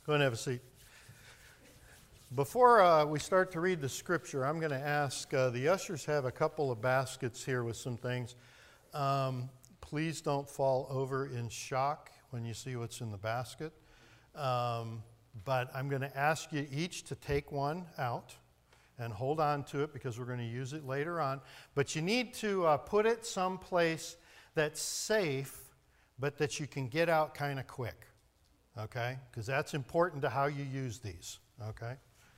Go and have a seat. Before we start to read the scripture, I'm going to ask, the ushers have a couple of baskets here with some things. Please don't fall over in shock when you see what's in the basket. But I'm going to ask you each to take one out and hold on to it because we're going to use it later on. But you need to put it someplace that's safe, but that you can get out kind of quick. Okay? Because that's important to how you use these. Okay?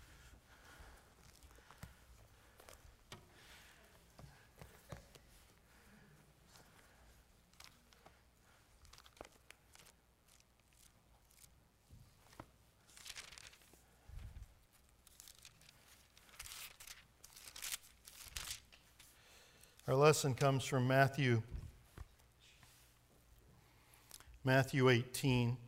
Our lesson comes from Matthew 18.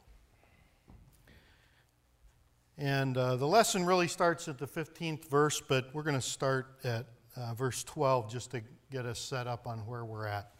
And the lesson really starts at the 15th verse, but we're going to start at verse 12 just to get us set up on where we're at.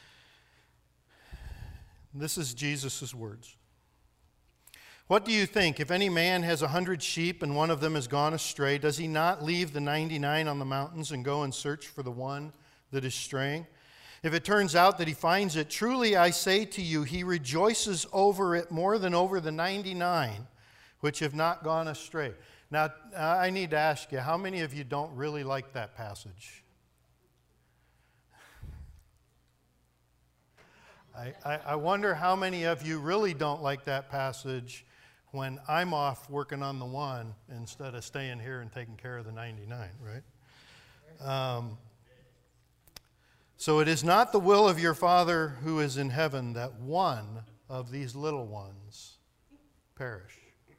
This is Jesus' words. What do you think? If any man has 100 sheep and one of them has gone astray, does he not leave the 99 on the mountains and go and search for the one that is straying? If it turns out that he finds it, truly I say to you, he rejoices over it more than over the 99 which have not gone astray. Now, I need to ask you, how many of you don't really like that passage? I wonder how many of you really don't like that passage when I'm off working on the one instead of staying here and taking care of the 99, right? So it is not the will of your Father who is in heaven that one of these little ones perish.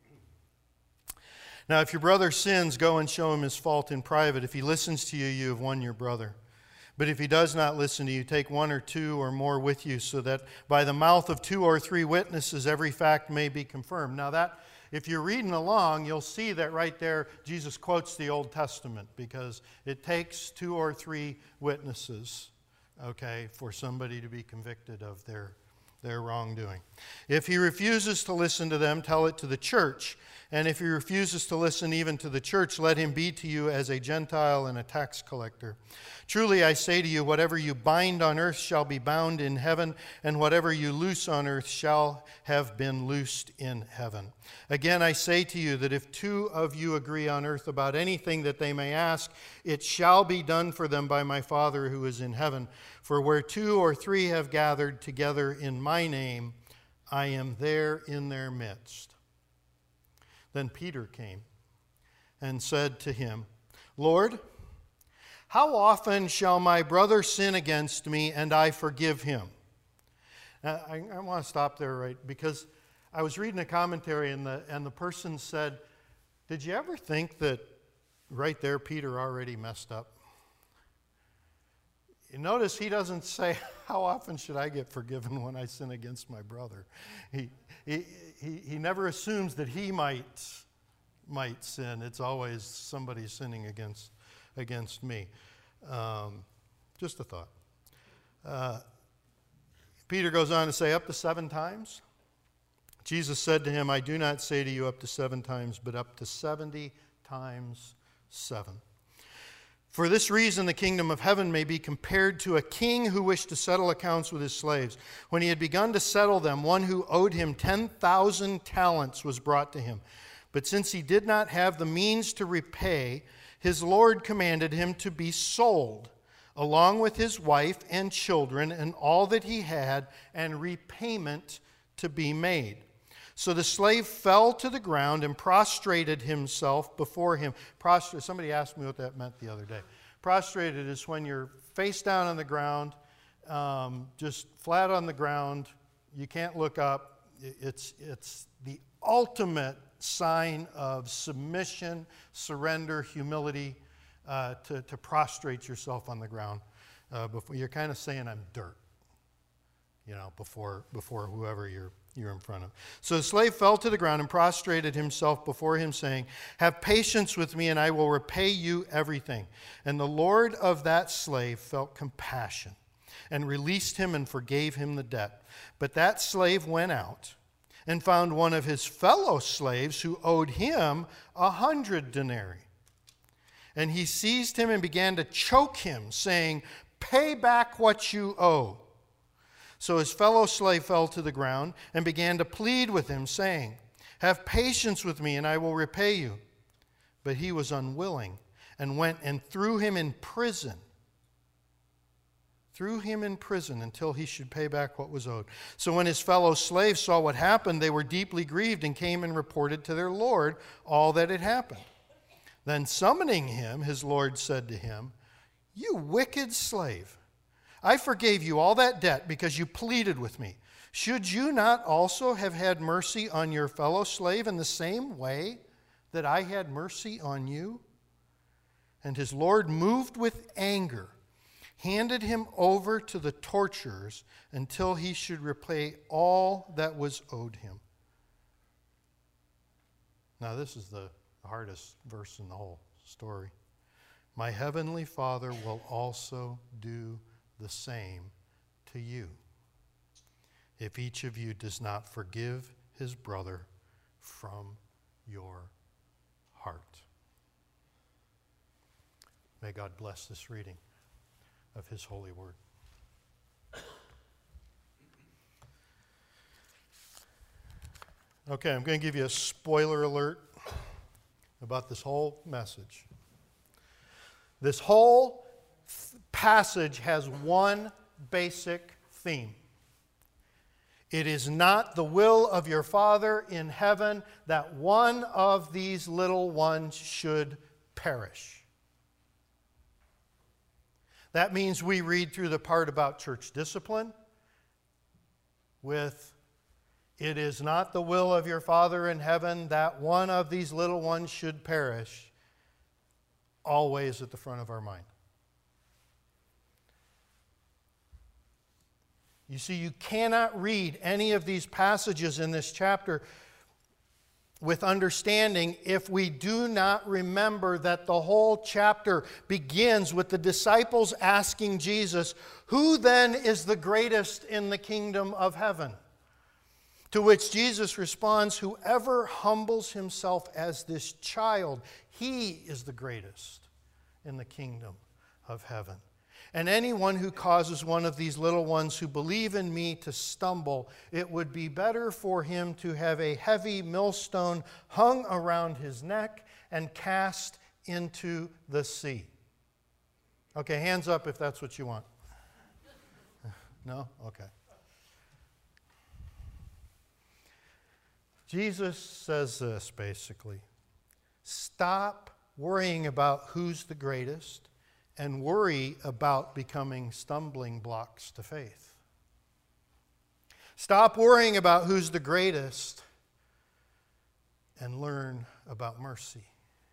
Now, if your brother sins, go and show him his fault in private. If he listens to you, you have won your brother. But if he does not listen to you, take one or two or more with you, so that by the mouth of 2 or 3 witnesses every fact may be confirmed. Now that, if you're reading along, you'll see that right there Jesus quotes the Old Testament, because it takes 2 or 3 witnesses, okay, for somebody to be convicted of their wrongdoing. If he refuses to listen to them, tell it to the church. And if he refuses to listen even to the church, let him be to you as a Gentile and a tax collector. Truly I say to you, whatever you bind on earth shall be bound in heaven, and whatever you loose on earth shall have been loosed in heaven. Again, I say to you that if 2 of you agree on earth about anything that they may ask, it shall be done for them by my Father who is in heaven. For where 2 or 3 have gathered together in my name, I am there in their midst. Then Peter came and said to him, Lord, how often shall my brother sin against me and I forgive him? Now, I want to stop there, right? Because I was reading a commentary and the person said, did you ever think that right there Peter already messed up? You notice he doesn't say, how often should I get forgiven when I sin against my brother? He never assumes that he might sin. It's always somebody sinning against me. Just a thought. Peter goes on to say, up to 7 times? Jesus said to him, I do not say to you up to 7 times, but up to 70 times 7. For this reason, the kingdom of heaven may be compared to a king who wished to settle accounts with his slaves. When he had begun to settle them, one who owed him 10,000 talents was brought to him. But since he did not have the means to repay, his Lord commanded him to be sold, along with his wife and children and all that he had, and repayment to be made. So the slave fell to the ground and prostrated himself before him. Somebody asked me what that meant the other day. Prostrated is when you're face down on the ground, just flat on the ground. You can't look up. It's the ultimate sign of submission, surrender, humility, to prostrate yourself on the ground. Before you're kind of saying, I'm dirt, before whoever you're in front of. So the slave fell to the ground and prostrated himself before him, saying, have patience with me, and I will repay you everything. And the Lord of that slave felt compassion and released him and forgave him the debt. But that slave went out and found one of his fellow slaves who owed him 100 denarii. And he seized him and began to choke him, saying, "Pay back what you owe." So his fellow slave fell to the ground and began to plead with him, saying, "Have patience with me, and I will repay you." But he was unwilling, and went and threw him in prison. Until he should pay back what was owed. So when his fellow slaves saw what happened, they were deeply grieved and came and reported to their lord all that had happened. Then summoning him, his lord said to him, "You wicked slave, I forgave you all that debt because you pleaded with me. Should you not also have had mercy on your fellow slave in the same way that I had mercy on you?" And his lord, moved with anger, handed him over to the torturers until he should repay all that was owed him. Now, this is the hardest verse in the whole story. "My heavenly Father will also do the same to you, if each of you does not forgive his brother from your heart." May God bless this reading of his holy word. Okay, I'm going to give you a spoiler alert about this whole message. This whole passage has one basic theme. It is not the will of your Father in heaven that one of these little ones should perish. That means we read through the part about church discipline with, "It is not the will of your Father in heaven that one of these little ones should perish," always at the front of our mind. You see, you cannot read any of these passages in this chapter with understanding if we do not remember that the whole chapter begins with the disciples asking Jesus, "Who then is the greatest in the kingdom of heaven?" To which Jesus responds, "Whoever humbles himself as this child, he is the greatest in the kingdom of heaven. And anyone who causes one of these little ones who believe in me to stumble, it would be better for him to have a heavy millstone hung around his neck and cast into the sea." Okay, hands up if that's what you want. No? Okay. Jesus says this basically: stop worrying about who's the greatest and worry about becoming stumbling blocks to faith. Stop worrying about who's the greatest and learn about mercy.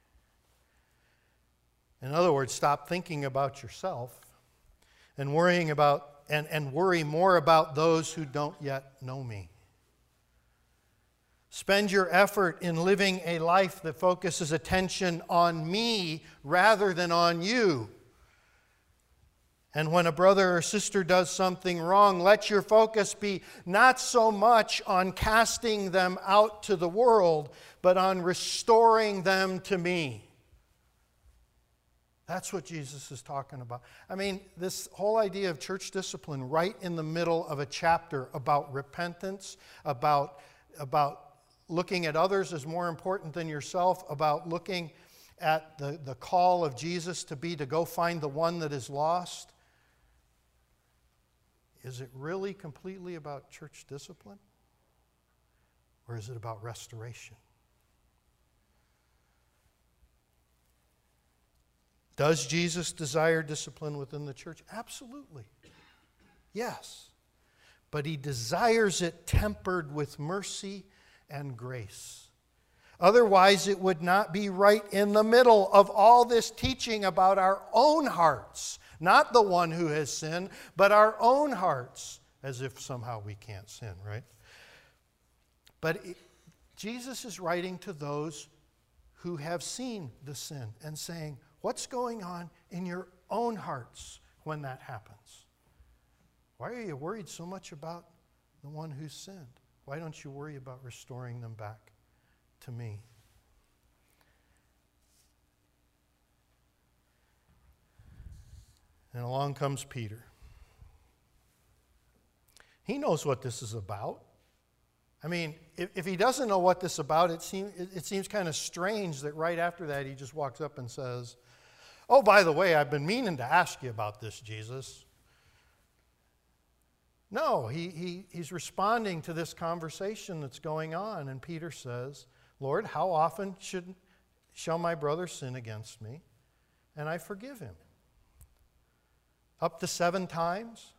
In other words, stop thinking about yourself and worrying about and worry more about those who don't yet know me. Spend your effort in living a life that focuses attention on me rather than on you. And when a brother or sister does something wrong, let your focus be not so much on casting them out to the world, but on restoring them to me. That's what Jesus is talking about. I mean, this whole idea of church discipline right in the middle of a chapter about repentance, about looking at others as more important than yourself, about looking at the call of Jesus to go find the one that is lost. Is it really completely about church discipline? Or is it about restoration? Does Jesus desire discipline within the church? Absolutely. Yes. But he desires it tempered with mercy and grace. Otherwise, it would not be right in the middle of all this teaching about our own hearts. Not the one who has sinned, but our own hearts, as if somehow we can't sin, right? But Jesus is writing to those who have seen the sin and saying, what's going on in your own hearts when that happens? Why are you worried so much about the one who's sinned? Why don't you worry about restoring them back to me? And along comes Peter. He knows what this is about. I mean, if he doesn't know what this is about, it seems kind of strange that right after that he just walks up and says, "Oh, by the way, I've been meaning to ask you about this, Jesus." No, he's responding to this conversation that's going on. And Peter says, "Lord, how often shall my brother sin against me, and I forgive him? Up to 7 times?"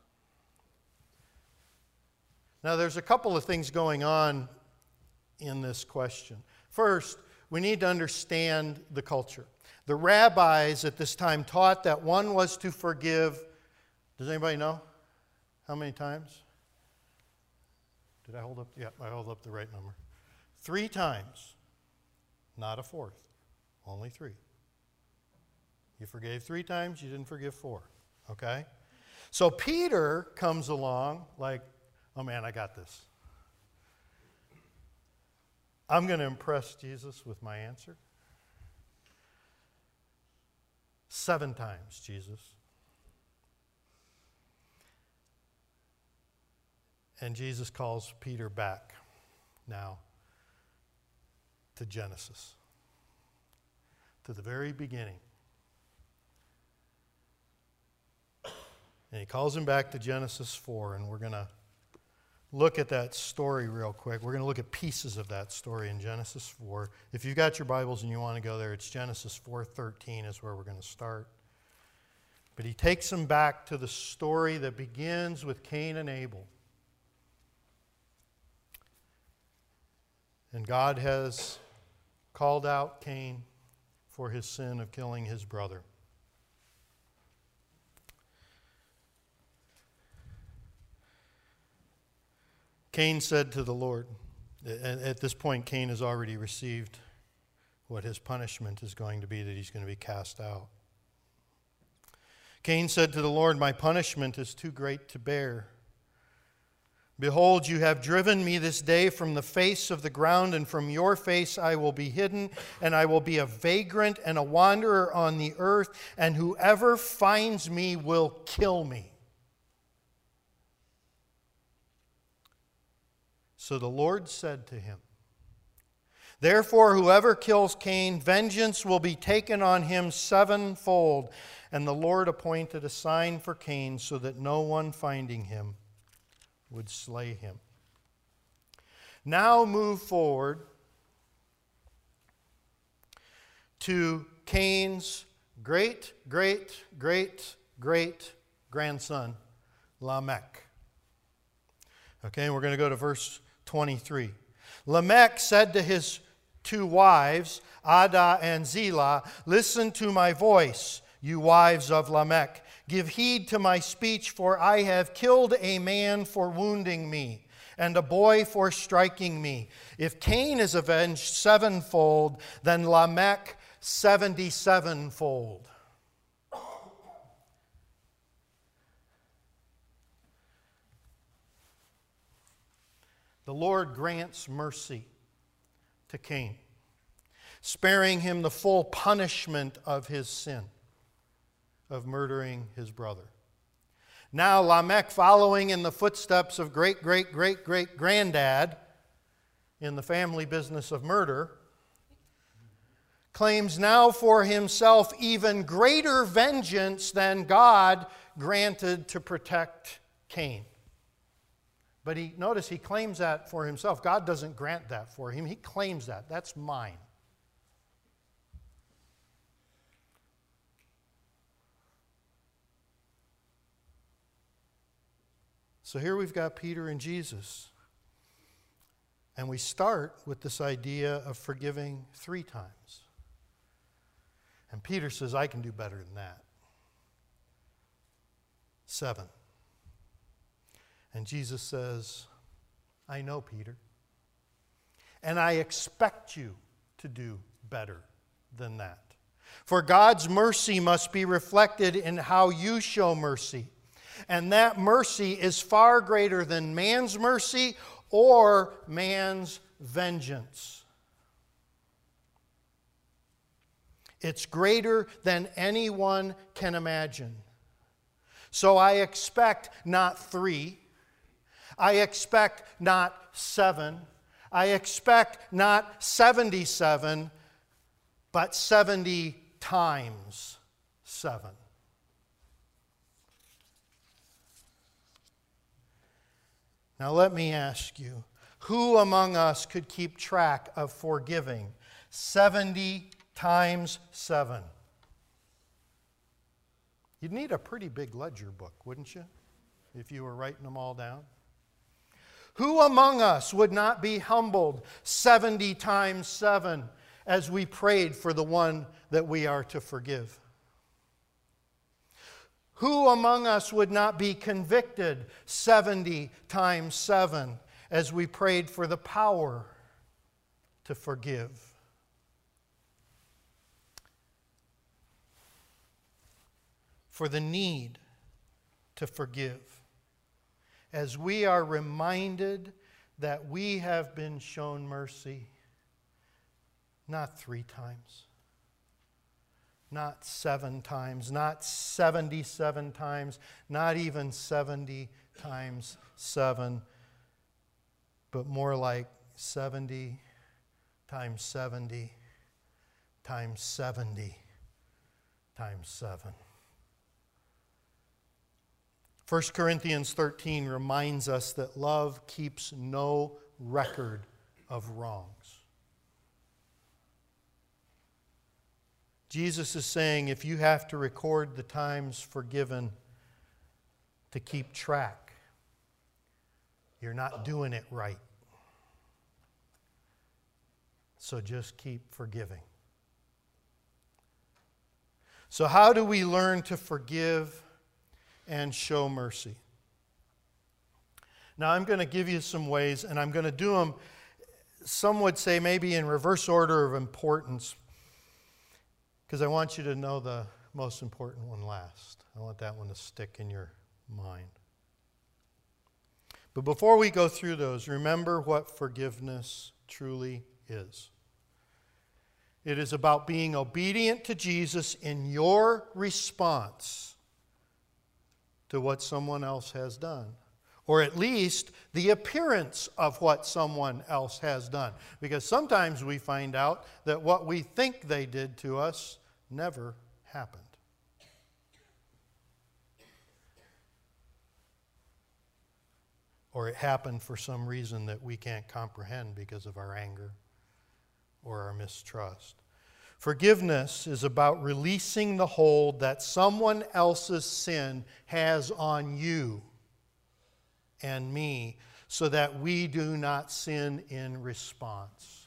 Now, there's a couple of things going on in this question. First, we need to understand the culture. The rabbis at this time taught that one was to forgive. Does anybody know how many times? Did I hold up? Yeah, I held up the right number. 3 times, not a 4th, only 3. You forgave 3 times, you didn't forgive 4, okay? So Peter comes along like, "Oh man, I got this. I'm going to impress Jesus with my answer. 7 times, Jesus." And Jesus calls Peter back now to Genesis, to the very beginning. And he calls him back to Genesis 4, and we're going to look at that story real quick. We're going to look at pieces of that story in Genesis 4. If you've got your Bibles and you want to go there, it's Genesis 4:13 is where we're going to start. But he takes them back to the story that begins with Cain and Abel. And God has called out Cain for his sin of killing his brother. Cain said to the Lord, at this point Cain has already received what his punishment is going to be, that he's going to be cast out. Cain said to the Lord, "My punishment is too great to bear. Behold, you have driven me this day from the face of the ground, and from your face I will be hidden, and I will be a vagrant and a wanderer on the earth, and whoever finds me will kill me." So the Lord said to him, "Therefore, whoever kills Cain, vengeance will be taken on him 7-fold." And the Lord appointed a sign for Cain so that no one finding him would slay him. Now move forward to Cain's great-great-great-great-grandson, Lamech. Okay, we're going to go to verse 23. Lamech said to his 2 wives, Adah and Zillah, "Listen to my voice, you wives of Lamech. Give heed to my speech, for I have killed a man for wounding me, and a boy for striking me. If Cain is avenged 7-fold, then Lamech 77-fold. The Lord grants mercy to Cain, sparing him the full punishment of his sin of murdering his brother. Now Lamech, following in the footsteps of great-great-great-great-granddad in the family business of murder, claims now for himself even greater vengeance than God granted to protect Cain. But notice he claims that for himself. God doesn't grant that for him. He claims that. That's mine. So here we've got Peter and Jesus. And we start with this idea of forgiving 3 times. And Peter says, I can do better than that. 7. And Jesus says, I know, Peter. And I expect you to do better than that. For God's mercy must be reflected in how you show mercy. And that mercy is far greater than man's mercy or man's vengeance. It's greater than anyone can imagine. So I expect not 3. I expect not 7. I expect not 77, but 70 times 7. Now let me ask you, who among us could keep track of forgiving 70 times 7? You'd need a pretty big ledger book, wouldn't you, if you were writing them all down? Who among us would not be humbled 70 times 7 as we prayed for the one that we are to forgive? Who among us would not be convicted 70 times 7 as we prayed for the power to forgive? For the need to forgive, as we are reminded that we have been shown mercy not 3 times, not 7 times, not 77 times, not even 70 times 7, but more like 70 times 70 times 70 times 7. 1 Corinthians 13 reminds us that love keeps no record of wrongs. Jesus is saying if you have to record the times forgiven to keep track, you're not doing it right. So just keep forgiving. So how do we learn to forgive and show mercy? Now I'm going to give you some ways, and I'm going to do them, some would say maybe in reverse order of importance, because I want you to know the most important one last. I want that one to stick in your mind. But before we go through those, remember what forgiveness truly is. It is about being obedient to Jesus in your response to what someone else has done, or at least the appearance of what someone else has done. Because sometimes we find out that what we think they did to us never happened. Or it happened for some reason that we can't comprehend because of our anger or our mistrust. Forgiveness is about releasing the hold that someone else's sin has on you and me so that we do not sin in response.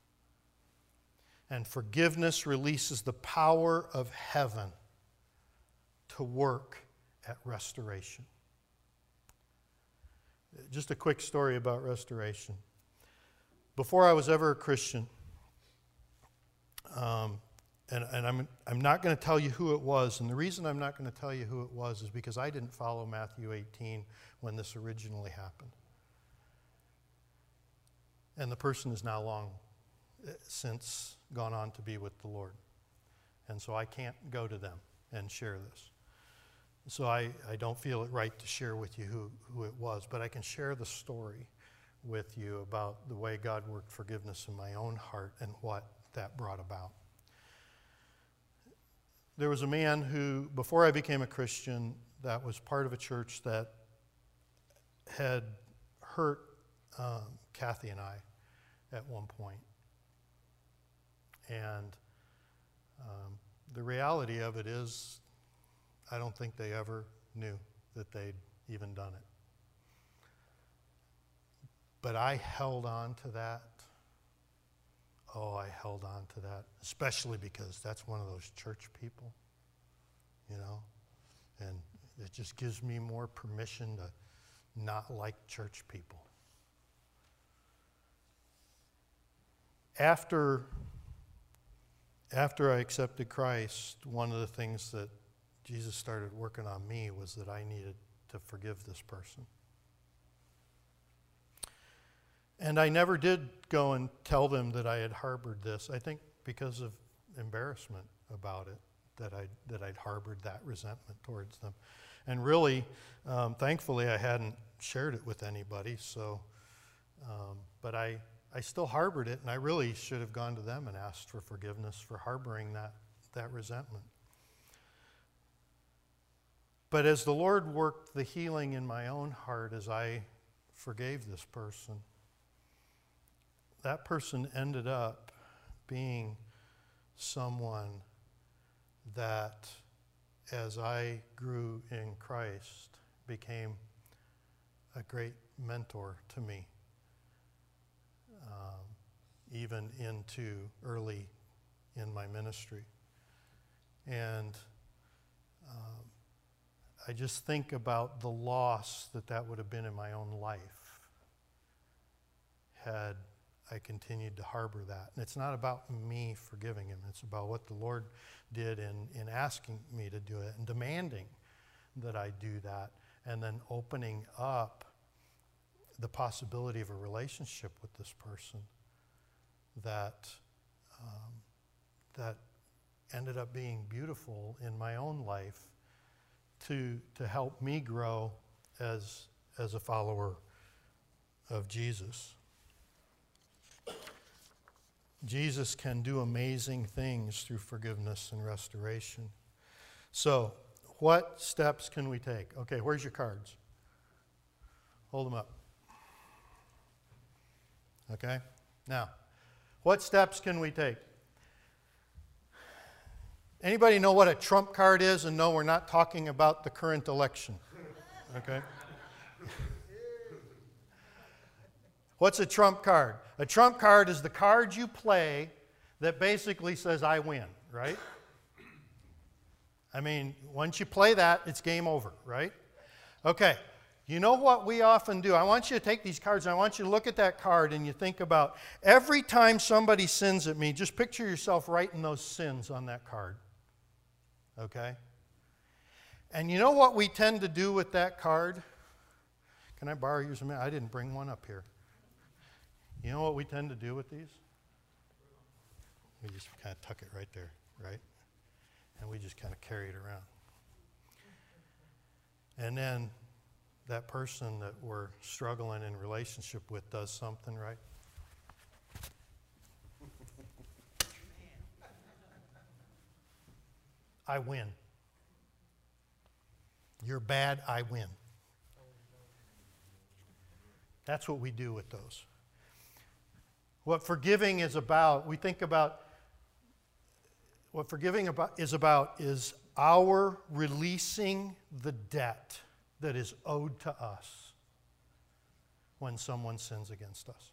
And forgiveness releases the power of heaven to work at restoration. Just a quick story about restoration. Before I was ever a Christian, and I'm not going to tell you who it was, and the reason I'm not going to tell you who it was is because I didn't follow Matthew 18 when this originally happened. And the person is now long since gone on to be with the Lord. And so I can't go to them and share this. So I don't feel it right to share with you who it was, but I can share the story with you about the way God worked forgiveness in my own heart and what that brought about. There was a man who, before I became a Christian, that was part of a church that had hurt Kathy and I at one point. And the reality of it is, I don't think they ever knew that they'd even done it. But I held on to that. Oh, I held on to that, especially because that's one of those church people, you know, and it just gives me more permission to not like church people. After I accepted Christ, one of the things that Jesus started working on me was that I needed to forgive this person. And I never did go and tell them that I had harbored this. I think because of embarrassment about it, that I'd harbored that resentment towards them. And really, thankfully, I hadn't shared it with anybody. So, but I still harbored it, and I really should have gone to them and asked for forgiveness for harboring that resentment. But as the Lord worked the healing in my own heart as I forgave this person, that person ended up being someone that, as I grew in Christ, became a great mentor to me, even into early in my ministry. And I just think about the loss that would have been in my own life had I continued to harbor that. And it's not about me forgiving him. It's about what the Lord did in asking me to do it and demanding that I do that, and then opening up the possibility of a relationship with this person that ended up being beautiful in my own life to help me grow as a follower of Jesus. Jesus can do amazing things through forgiveness and restoration. So, what steps can we take? Okay, where's your cards? Hold them up. Okay? Now, what steps can we take? Anybody know what a trump card is? And no, we're not talking about the current election. Okay? What's a trump card? A trump card is the card you play that basically says, I win, right? I mean, once you play that, it's game over, right? Okay, you know what we often do? I want you to take these cards and I want you to look at that card and you think about every time somebody sins at me, just picture yourself writing those sins on that card, okay? And you know what we tend to do with that card? Can I borrow yours a minute? I didn't bring one up here. You know what we tend to do with these? We just kind of tuck it right there, right? And we just kind of carry it around. And then that person that we're struggling in relationship with does something, right? I win. You're bad, I win. That's what we do with those. What forgiving is about, we think about what forgiving is our releasing the debt that is owed to us when someone sins against us.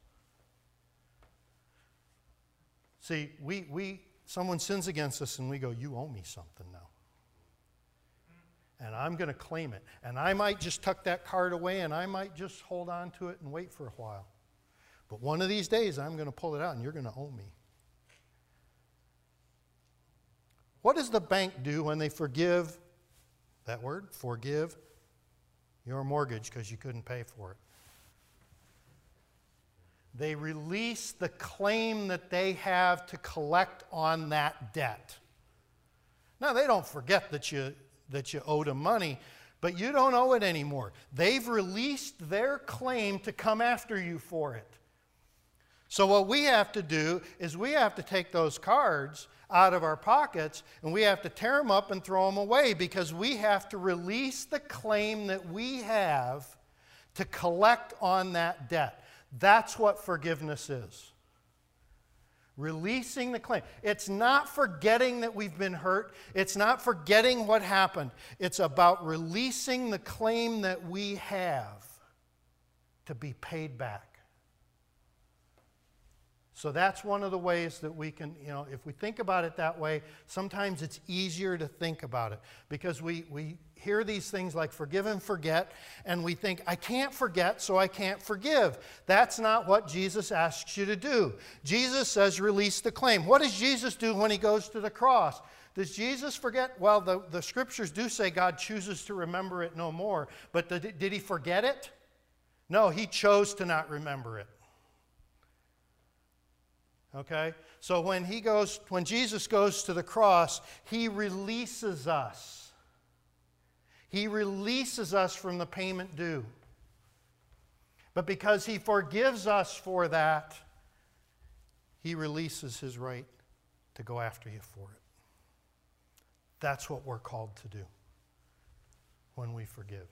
See, someone sins against us and we go, you owe me something now. And I'm going to claim it. And I might just tuck that card away and I might just hold on to it and wait for a while. But one of these days, I'm going to pull it out and you're going to owe me. What does the bank do when they forgive, that word, forgive, your mortgage because you couldn't pay for it? They release the claim that they have to collect on that debt. Now, they don't forget that you owed them money, but you don't owe it anymore. They've released their claim to come after you for it. So what we have to do is we have to take those cards out of our pockets and we have to tear them up and throw them away because we have to release the claim that we have to collect on that debt. That's what forgiveness is. Releasing the claim. It's not forgetting that we've been hurt. It's not forgetting what happened. It's about releasing the claim that we have to be paid back. So that's one of the ways that we can, if we think about it that way, sometimes it's easier to think about it because we hear these things like forgive and forget, and we think, I can't forget, so I can't forgive. That's not what Jesus asks you to do. Jesus says release the claim. What does Jesus do when he goes to the cross? Does Jesus forget? Well, the scriptures do say God chooses to remember it no more, but did he forget it? No, he chose to not remember it. Okay? So when Jesus goes to the cross, he releases us. He releases us from the payment due. But because he forgives us for that, he releases his right to go after you for it. That's what we're called to do when we forgive.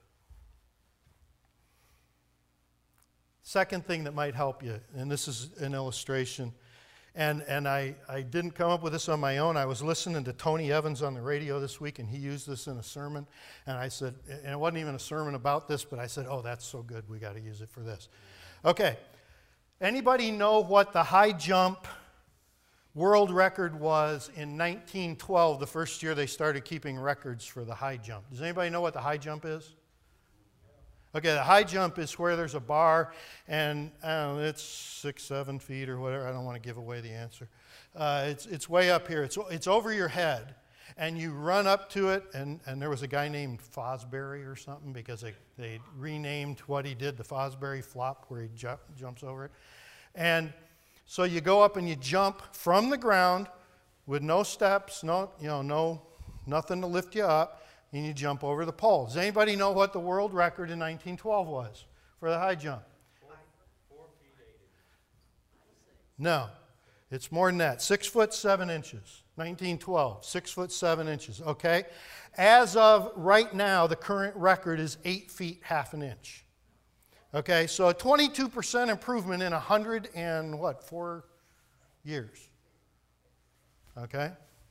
Second thing that might help you, and this is an illustration, and I didn't come up with this on my own. I was listening to Tony Evans on the radio this week, and he used this in a sermon. And I said, and it wasn't even a sermon about this, but I said, oh, that's so good, we got to use it for this. Okay, anybody know what the high jump world record was in 1912, the first year they started keeping records for the high jump? Does anybody know what the high jump is? Okay, the high jump is where there's a bar, and I don't know, it's 6-7 feet or whatever. I don't want to give away the answer. It's way up here. It's over your head, and you run up to it, and there was a guy named Fosbury or something because they renamed what he did the Fosbury flop, where he jumps over it. And so you go up and you jump from the ground with no steps, nothing to lift you up. And you jump over the pole. Does anybody know what the world record in 1912 was for the high jump? 4 feet 8 inches. No, it's more than that. 6 foot 7 inches. 1912, 6 foot 7 inches. Okay, as of right now, the current record is 8 feet 1/2 inch. Okay, so a 22% improvement in 4 years. Okay.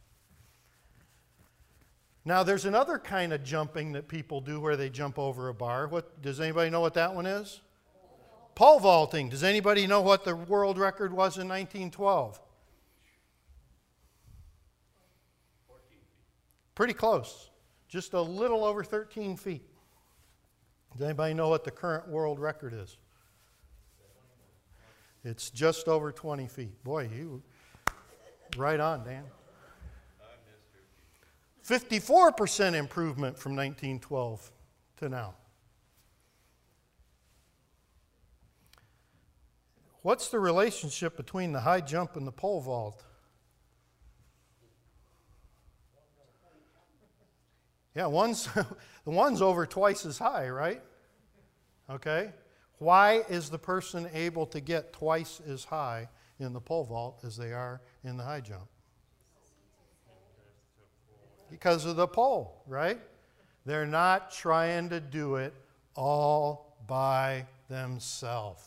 Now, there's another kind of jumping that people do where they jump over a bar. Does anybody know what that one is? Pole vaulting. Does anybody know what the world record was in 1912? 14 feet. Pretty close. Just a little over 13 feet. Does anybody know what the current world record is? It's just over 20 feet. Boy, you right on, Dan. 54% improvement from 1912 to now. What's the relationship between the high jump and the pole vault? Yeah, the one's over twice as high, right? Okay. Why is the person able to get twice as high in the pole vault as they are in the high jump? Because of the pole, right? They're not trying to do it all by themselves.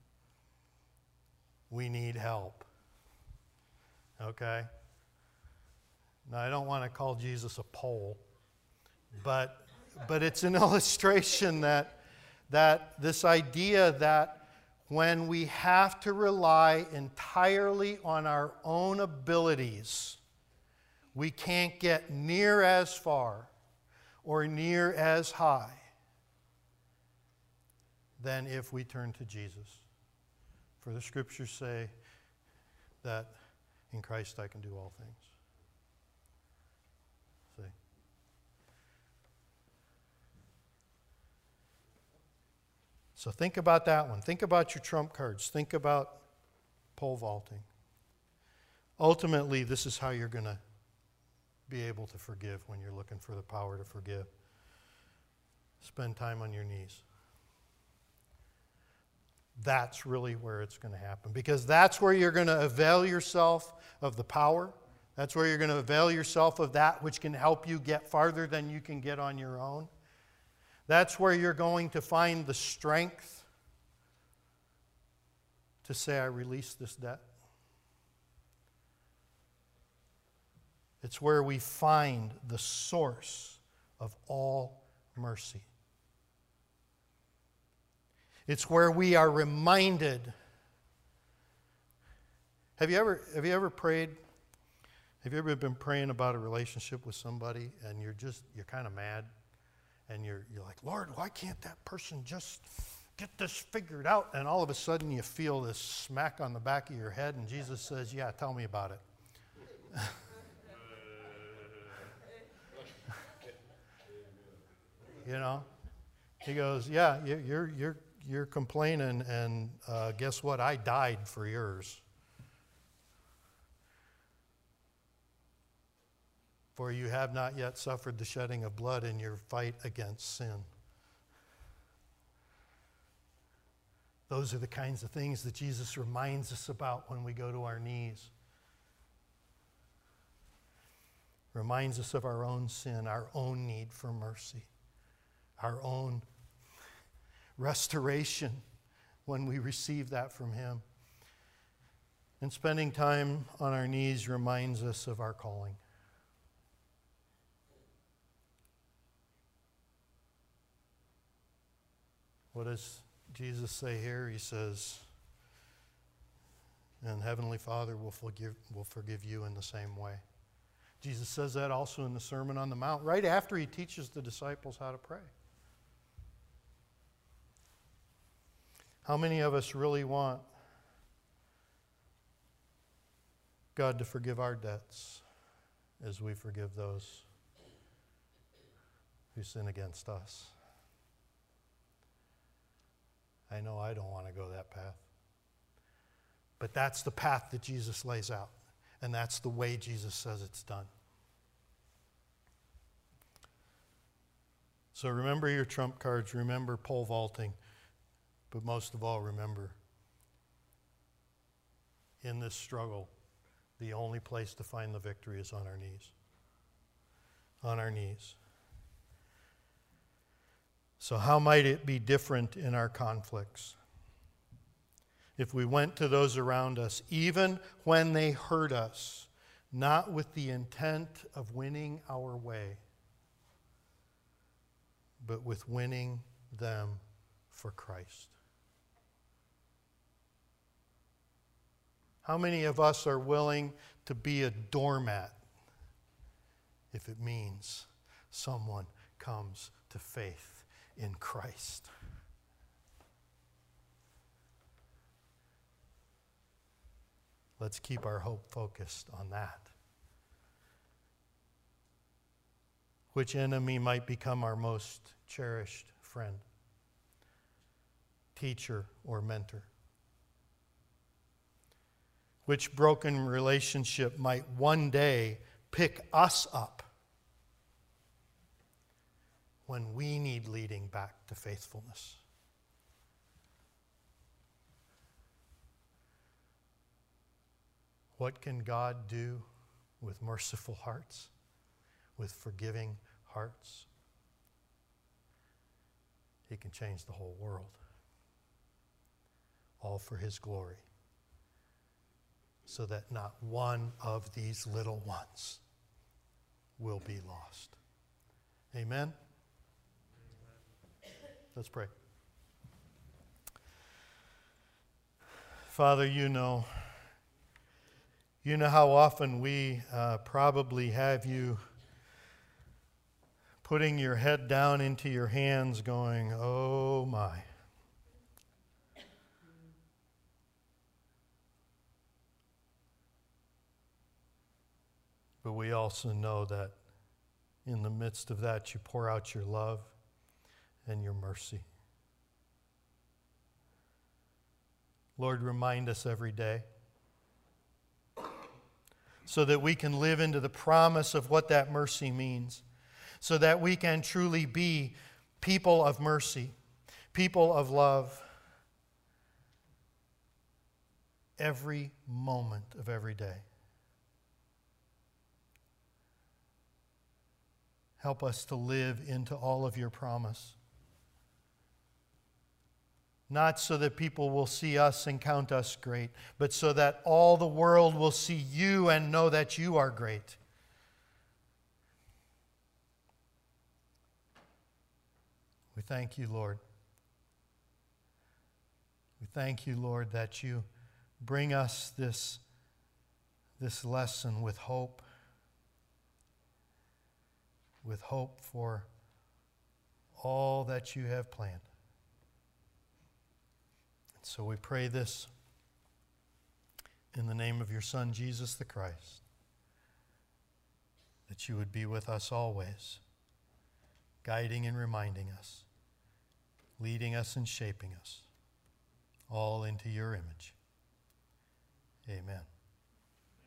We need help. Okay? Now, I don't want to call Jesus a pole, but it's an illustration that this idea that when we have to rely entirely on our own abilities, we can't get near as far or near as high than if we turn to Jesus. For the scriptures say that in Christ I can do all things. See? So think about that one. Think about your trump cards. Think about pole vaulting. Ultimately, this is how you're going to be able to forgive when you're looking for the power to forgive. Spend time on your knees. That's really where it's going to happen, because that's where you're going to avail yourself of the power. That's where you're going to avail yourself of that which can help you get farther than you can get on your own. That's where you're going to find the strength to say, I release this debt. It's where we find the source of all mercy. It's where we are reminded. Have you ever prayed? Have you ever been praying about a relationship with somebody and you're kind of mad, and you're like, Lord, why can't that person just get this figured out? And all of a sudden you feel this smack on the back of your head, and Jesus says, yeah, tell me about it. You know, he goes, yeah, you're complaining, and guess what? I died for yours. for you have not yet suffered the shedding of blood in your fight against sin. Those are the kinds of things that Jesus reminds us about when we go to our knees. Reminds us of our own sin, our own need for mercy, our own restoration when we receive that from Him. And spending time on our knees reminds us of our calling. What does Jesus say here? He says, and Heavenly Father will forgive you in the same way. Jesus says that also in the Sermon on the Mount, right after He teaches the disciples how to pray. How many of us really want God to forgive our debts as we forgive those who sin against us? I know I don't want to go that path. But that's the path that Jesus lays out. And that's the way Jesus says it's done. So remember your trump cards. Remember pole vaulting. But most of all, remember, in this struggle, the only place to find the victory is on our knees. On our knees. So how might it be different in our conflicts? If we went to those around us, even when they hurt us, not with the intent of winning our way, but with winning them for Christ. How many of us are willing to be a doormat if it means someone comes to faith in Christ? Let's keep our hope focused on that. Which enemy might become our most cherished friend, teacher, or mentor? Which broken relationship might one day pick us up when we need leading back to faithfulness? What can God do with merciful hearts, with forgiving hearts? He can change the whole world, all for His glory, so that not one of these little ones will be lost. Amen? Let's pray. Father, you know how often we probably have you putting your head down into your hands going, oh my. But we also know that in the midst of that, you pour out your love and your mercy. Lord, remind us every day so that we can live into the promise of what that mercy means, so that we can truly be people of mercy, people of love, every moment of every day. Help us to live into all of your promise. Not so that people will see us and count us great, but so that all the world will see you and know that you are great. We thank you, Lord. We thank you, Lord, that you bring us this lesson with hope for all that you have planned. So we pray this in the name of your Son, Jesus the Christ, that you would be with us always, guiding and reminding us, leading us and shaping us, all into your image. Amen.